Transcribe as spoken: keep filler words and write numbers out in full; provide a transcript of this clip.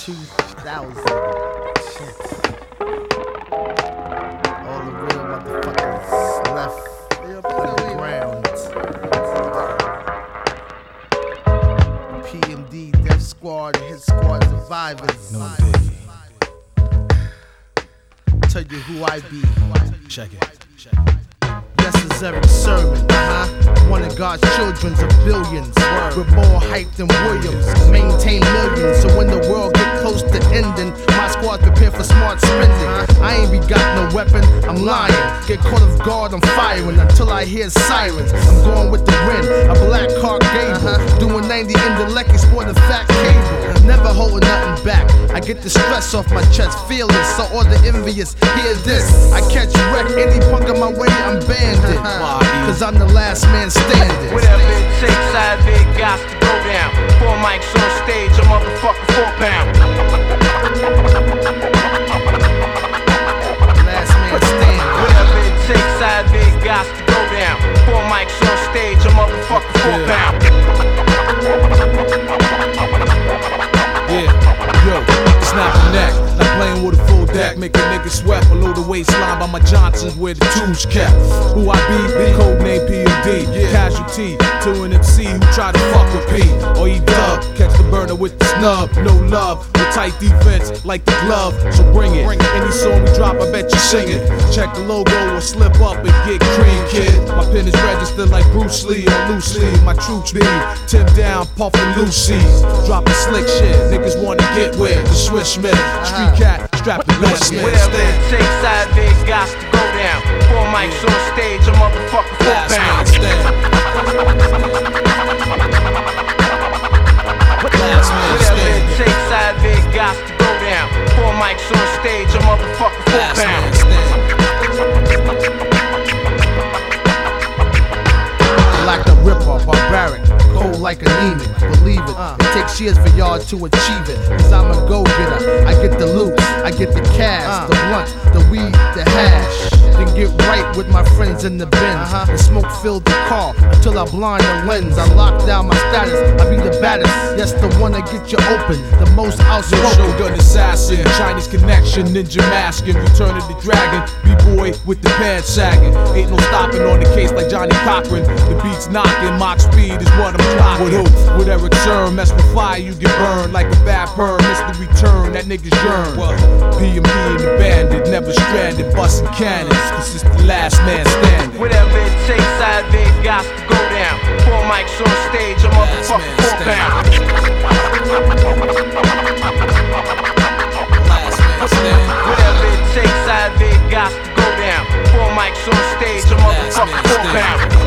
two thousand. Shit. All the real motherfuckers left underground. P M D, Death Squad, Hit Squad survivors. No dig. Tell you who I be. Check it. Necessary servant, uh-huh. One of God's children's of billions. We're more hype than Williams. Maintain millions, so when the world get close to ending, my squad prepare for smart spending. I ain't be got no weapon, I'm lying. Get caught off guard, I'm firing until I hear sirens. I'm going with the wind, a black car gable. Doing ninety in the Lecky, sporting fat cable. Never holding nothing back. I get the stress off my chest, feel it. So all the envious, hear this. I catch wreck, any punk on my way, I'm banded. Cause I'm the last man standing. Whatever it takes, I have it, got to go down. Four mics on stage, a motherfucker four pound. Last man standing. Whatever it takes, I have it, got to go down. Four mics on stage, a motherfucker four pound. Yeah, yo, snap the neck. Not playing with a full deck, make a nigga sweat below the waistline by my Johnsons where the tools kept. Who I be, code name P M D, casualty to an M C who try to fuck with P. Or he dub, catch the burner with the snub, no love, with tight defense like the glove, so bring it. Any song we drop, I bet you sing it. Check the logo or slip up and get cream, kid. My pen is registered like Bruce Lee on loose leaf. My troops be Tim down, puffin' Lucy's, dropping slick shit. Niggas wanna get with the Swiss Smith, street cat, strap the best man. Whatever it takes, I have it, got to go down. Four mics on stage, a motherfucker four pound. Whatever it takes, I have it, got to go down. Four mics on stage, a motherfucker four pound. Like a ripper, barbaric, cold like anemic. Believe it, it takes years for y'all to achieve it. Cause I'm a go-getter, I get the loot, I get the cash, the blunt, the weed, the hash. Then get right with my friends in the Benz. The smoke filled the car until I blind the lens. I lock down my status, I be the baddest. Yes, the one that get you open, the most outspoken. Shogun assassin, Chinese connection, ninja masking, return of the dragon, B-boy with the pants sagging. Ain't no stopping on the case like Johnny Cochran. The beats knocking, mock speed is what I'm clocking. With who? With Eric Cern, mess with fire, you get burned like a bad perm. Miss the return, that nigga's yearn. P M D and the bandit, never stranded, busting cannons, cause it's the last man standing. Whatever it takes, I have it, got to go down. Four mics on stage, a motherfucker four pound. Whatever it takes, I have it, got to go down. Four mics on stage, a motherfucker four pound.